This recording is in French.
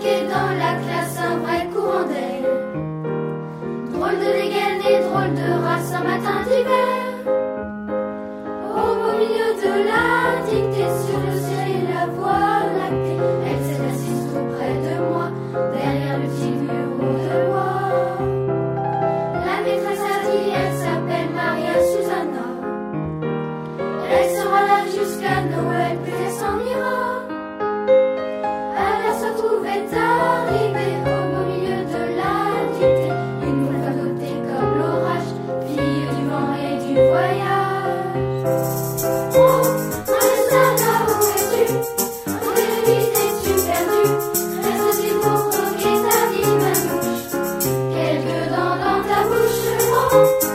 marqué dans la classe un vrai courant d'air. Drôle de dégaine et drôle de race un matin d'hiver. Au beau milieu de la dictée, sur le ciel et la voie lactée, elle s'est assise tout près de moi, derrière le petit bureau de bois. La maîtresse a dit, elle s'appelle Maria Susanna. Elle sera là jusqu'à Noël, puis elle s'en ira. Elle se trouvait arrivée au beau milieu de la dictée, une boule vagotée comme l'orage, fille du vent et du voyage. Oh, Susanna, où es-tu? Où es-tu perdu? Reste-tu pour croquer ta vie, ma mouche? Quelques dents dans ta bouche, oh.